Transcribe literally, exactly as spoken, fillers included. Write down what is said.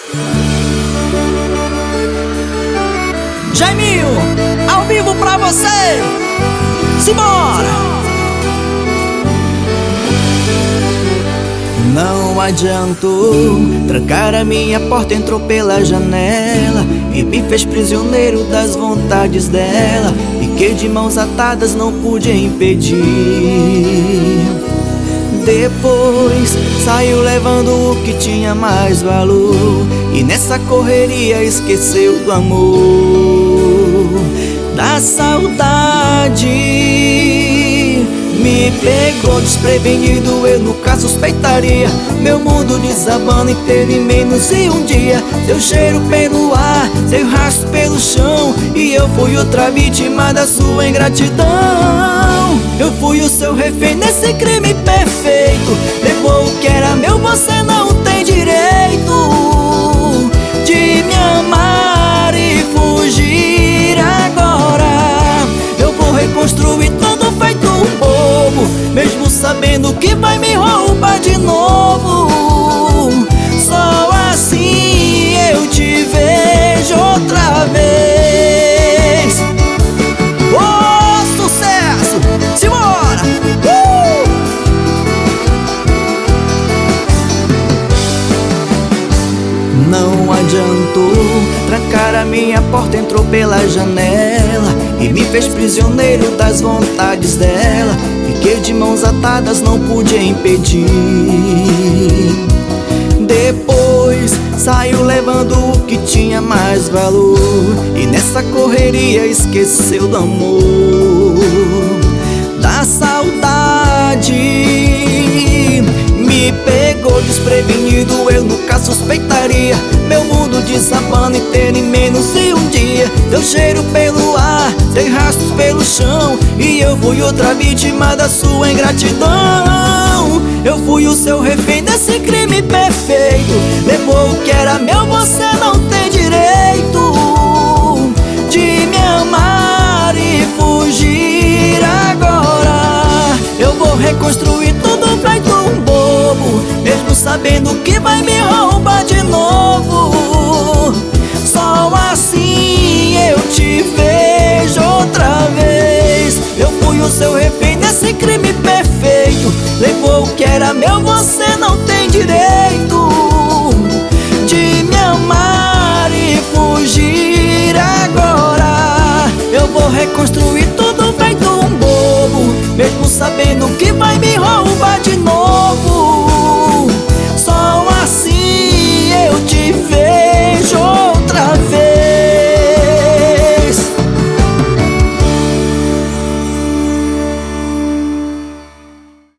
Jaiminho, ao vivo pra você. Simbora! Não adiantou, trancar a minha porta, entrou pela janela e me fez prisioneiro das vontades dela. Fiquei de mãos atadas, não pude impedir. Depois saiu levando o que tinha mais valor, e nessa correria esqueceu do amor, da saudade. Me pegou desprevenido, eu nunca suspeitaria. Meu mundo desabando inteiro em menos de um dia. Seu cheiro pelo ar, seu rastro pelo chão, e eu fui outra vítima da sua ingratidão. Eu fui o seu refém nesse crime perfeito. Levou o que era meu, você não tem direito de me amar e fugir agora. Eu vou reconstruir tudo feito um bobo, mesmo sabendo que vai me roubar de novo. Só assim eu te vejo outra vez. Oh, sucesso! Simbora! Uh! Não adiantou, trancar a minha porta, entrou pela janela e me fez prisioneiro das vontades dela. Fiquei de mãos atadas, não pude impedir. Depois saiu levando o que tinha mais valor, e nessa correria esqueceu do amor, da saudade. Me pegou desprevenido, eu nunca suspeitaria. Meu mundo desabando inteiro em menos de um dia. Seu cheiro pelo ar, seu rastros pelo chão, e eu fui outra vítima da sua ingratidão. Eu fui o seu refém desse crime perfeito. Levou o que era meu, você não tem direito de me amar e fugir agora. Eu vou reconstruir tudo feito um bobo, mesmo sabendo que vai